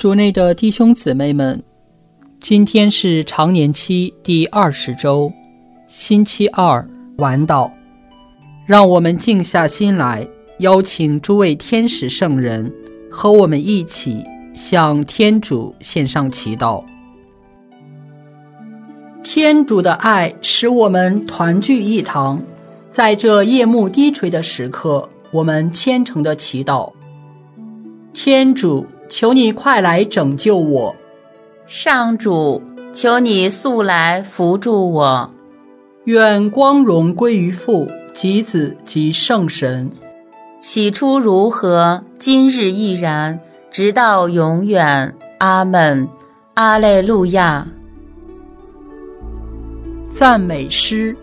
主内的弟兄姊妹们，今天是常年期第20周，星期二晚祷。让我们静下心来，邀请诸位天使圣人和我们一起向天主献上祈祷。天主的爱使我们团聚一堂，在这夜幕低垂的时刻，我们虔诚的祈祷。天主，求你快来拯救我。 上主，求你速来扶助我。 愿光荣归于父及子及圣神。 起初如何，今日亦然，直到永远。阿们。阿肋路亚。 赞美诗。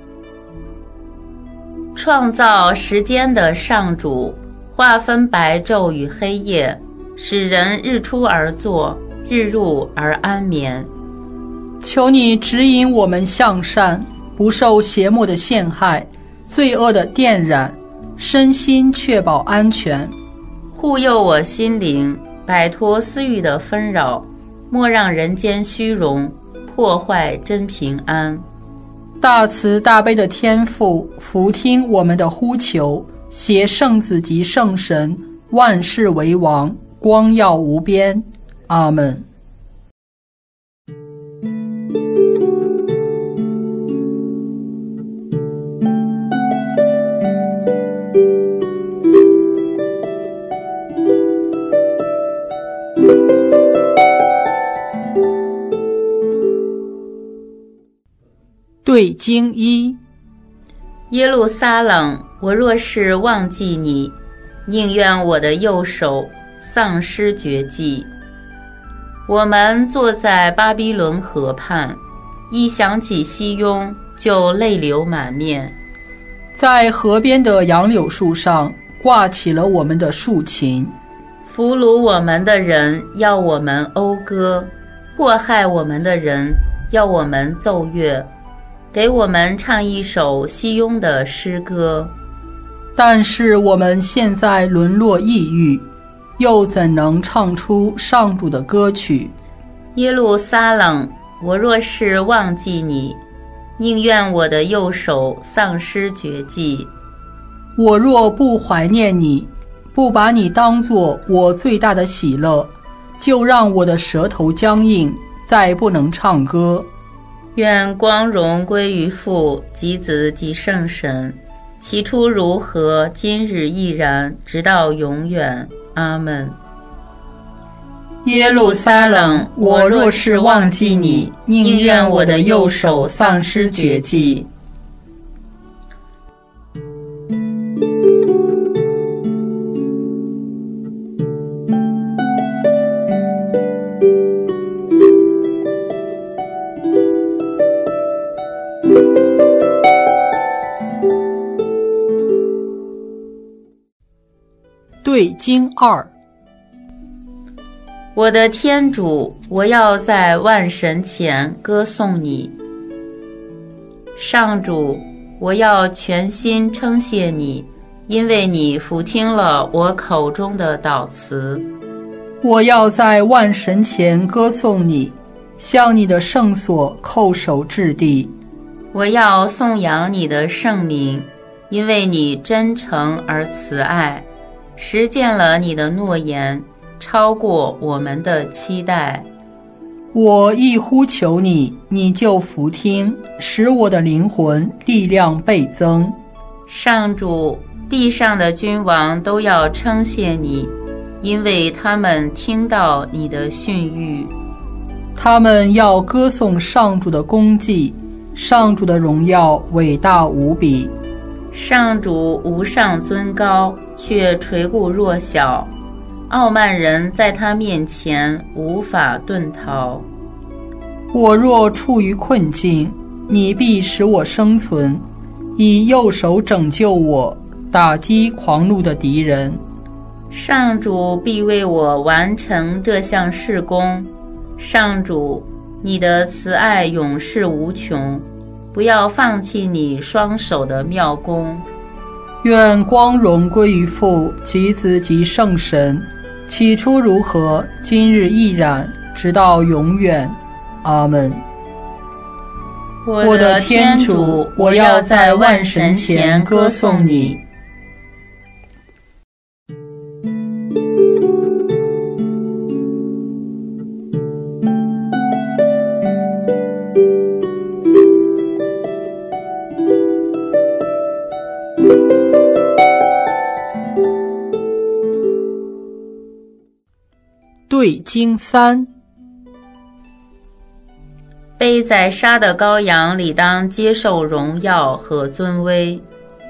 创造时间的上主，划分白昼与黑夜，使人日出而作，日入而安眠。 求你指引我们向善，不受邪魔的陷害，罪恶的电染，身心确保安全。 护佑我心灵，摆脱私欲的纷扰，莫让人间虚荣破坏真平安。 大慈大悲的天父，俯听我们的呼求，携圣子及圣神，万世为王，光耀无边。阿们。对经一。 耶路撒冷，我若是忘记你，宁愿我的右手丧失绝技。我们坐在巴比伦河畔，一想起西雍就泪流满面。 在河边的杨柳树上挂起了我们的竖琴。 俘虏我们的人要我们讴歌，迫害我们的人要我们奏乐，给我们唱一首西雍的诗歌。 但是我们现在沦落抑郁，又怎能唱出上主的歌曲？ 耶路撒冷，我若是忘记你，宁愿我的右手丧失绝技。 我若不怀念你，不把你当作我最大的喜乐，就让我的舌头僵硬，再不能唱歌。 愿光荣归于父及子及圣神，起初如何，今日亦然，直到永远。阿们。 耶路撒冷，我若是忘记你，宁愿我的右手丧失绝技。对经二。 我的天主，我要在万神前歌颂你。上主，我要全心称谢你，因为你俯听了我口中的祷词。 我要在万神前歌颂你，向你的圣所叩首至地。 我要颂扬你的圣名，因为你真诚而慈爱，实践了你的诺言，超过我们的期待。 我一呼求你，你就俯听，使我的灵魂力量倍增。 上主，地上的君王都要称谢你，因为他们听到你的训谕。 他们要歌颂上主的功绩，上主的荣耀伟大无比。 上主无上尊高，却垂顾弱小，傲慢人在他面前无法遁逃。 我若处于困境，你必使我生存，以右手拯救我，打击狂怒的敌人。 上主必为我完成这项事工。上主，你的慈爱永世无穷，不要放弃你双手的妙功。 愿光荣归于父及子及圣神， 起初如何，今日亦然，直到永远。阿们。 我的天主，我要在万神前歌颂你。 对经3。 被宰杀的羔羊理当接受荣耀和尊威。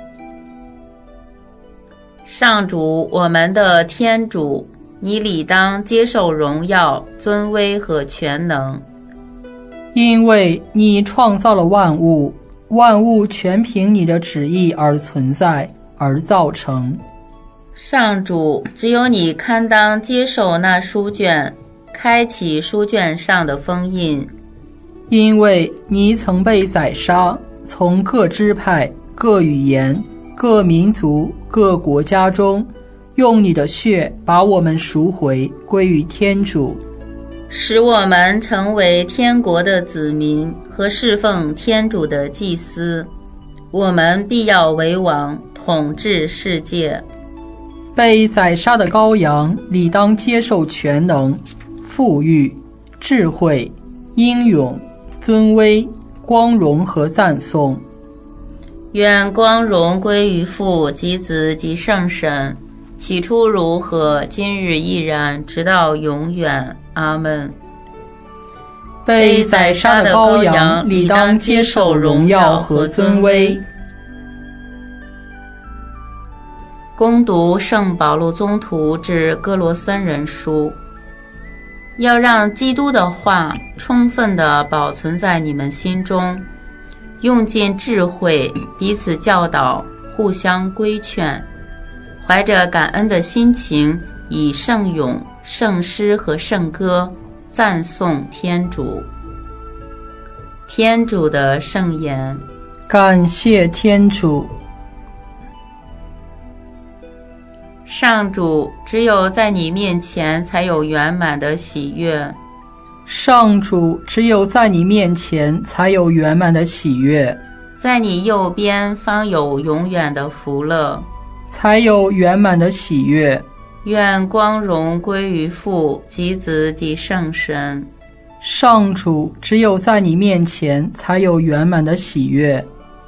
上主，我们的天主，你理当接受荣耀、尊威和全能， 因为你创造了万物，万物全凭你的旨意而存在，而造成。 上主，只有你堪当接受那书卷，开启书卷上的封印， 因为你曾被宰杀，从各支派、各语言、各民族、各国家中，用你的血把我们赎回，归于天主， 使我们成为天国的子民和侍奉天主的祭司。我们必要为王，统治世界。 被宰杀的羔羊理当接受全能、富裕、智慧、英勇、尊威、光荣和赞颂。 愿光荣归于父及子及圣神，起初如何，今日亦然，直到永远。阿们。 被宰杀的羔羊理当接受荣耀和尊威。 恭读圣保禄宗徒致哥罗森人书，要让基督的话充分地保存在你们心中，用尽智慧彼此教导，互相规劝，怀着感恩的心情，以圣咏、圣诗和圣歌赞颂天主。天主的圣言。 感谢天主。 上主，只有在你面前才有圆满的喜悦。 上主，只有在你面前才有圆满的喜悦。 在你右边方有永远的福乐， 才有圆满的喜悦。 愿光荣归于父及子及圣神。 上主，只有在你面前才有圆满的喜悦。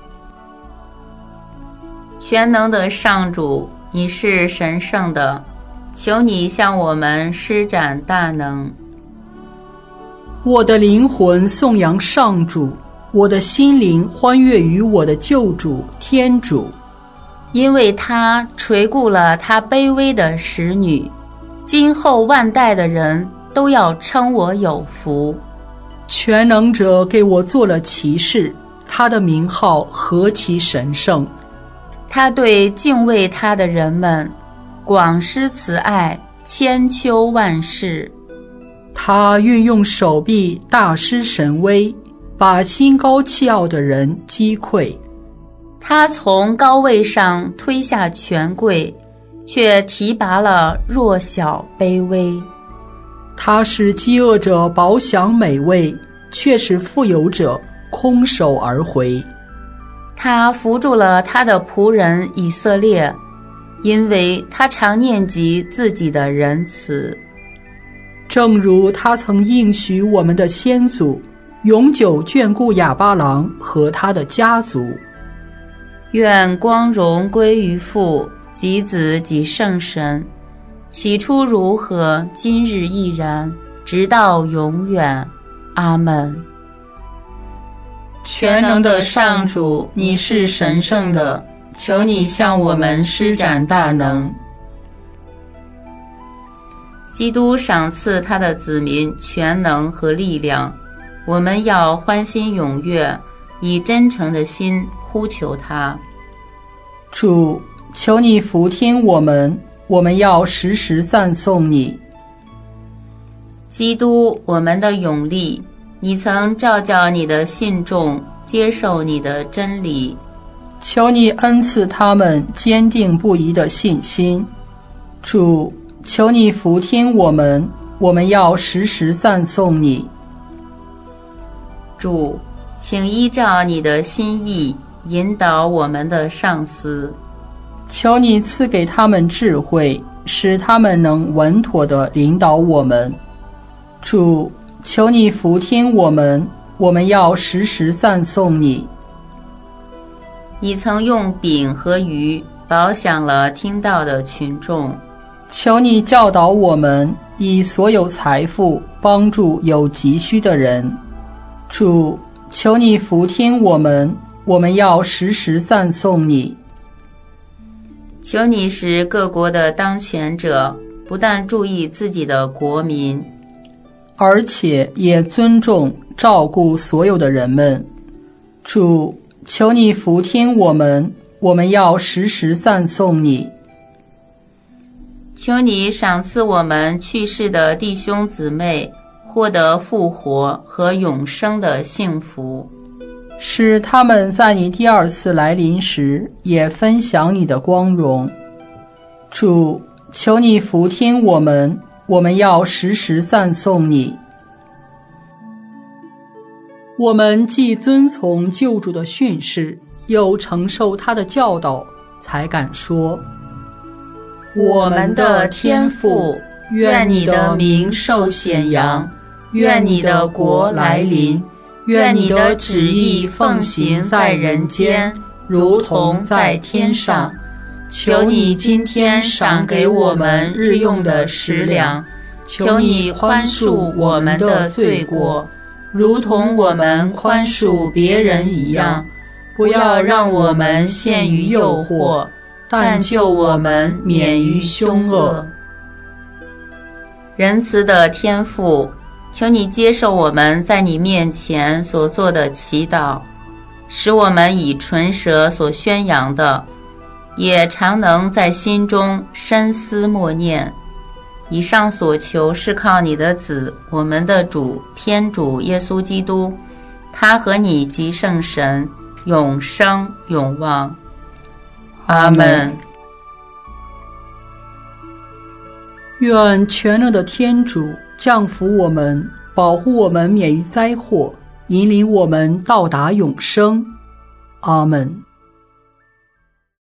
全能的上主，你是神圣的，求你向我们施展大能。 我的灵魂颂扬上主，我的心灵欢悦于我的救主天主， 因为他垂顾了他卑微的使女，今后万代的人都要称我有福。 全能者给我做了骑士，他的名号何其神圣。 他对敬畏他的人们广施慈爱，千秋万世。 他运用手臂大施神威，把心高气傲的人击溃。 他从高位上推下权贵，却提拔了弱小卑微。 他使饥饿者饱享美味，却使富有者空手而回。 他扶助了他的仆人以色列，因为他常念及自己的仁慈。 正如他曾应许我们的先祖，永久眷顾亚巴郎和他的家族。 愿光荣归于父及子及圣神，起初如何，今日亦然，直到永远。阿们。全能的上主，你是神圣的，求你向我们施展大能。基督赏赐他的子民全能和力量，我们要欢欣踊跃，以真诚的心呼求他。 主，求你俯听我们，我们要时时赞颂你。 基督，我们的勇力，你曾召叫你的信众接受你的真理， 求你恩赐他们坚定不移的信心。主， 求你俯听我们，我们要时时赞颂你。 主，请依照你的心意引导我们的上司， 求你赐给他们智慧，使他们能稳妥地领导我们。主，求你俯听我们，我们要时时赞颂你。 你曾用饼和鱼饱享了听到的群众， 求你教导我们，以所有财富帮助有急需的人。主，求你俯听我们，我们要时时赞颂你。 求你使各国的当权者不但注意自己的国民， 而且也尊重照顾所有的人们。主，求你俯听我们，我们要时时赞颂你。 求你赏赐我们去世的弟兄姊妹获得复活和永生的幸福， 使他们在你第二次来临时也分享你的光荣。主，求你俯听我们，我们要时时赞颂你。我们既遵从救主的训示，又承受他的教导，才敢说： 我们的天父，愿你的名受显扬，愿你的国来临，愿你的旨意奉行在人间，如同在天上。求你今天赏给我们日用的食粮，求你宽恕我们的罪过，如同我们宽恕别人一样，不要让我们陷于诱惑，但救我们免于凶恶。仁慈的天父，求你接受我们在你面前所做的祈祷，使我们以唇舌所宣扬的，也常能在心中深思默念。以上所求是靠你的子，我们的主天主耶稣基督，他和你及圣神永生永旺。阿们。 愿全能的天主降福我们，保护我们免于灾祸，引领我们到达永生。阿们。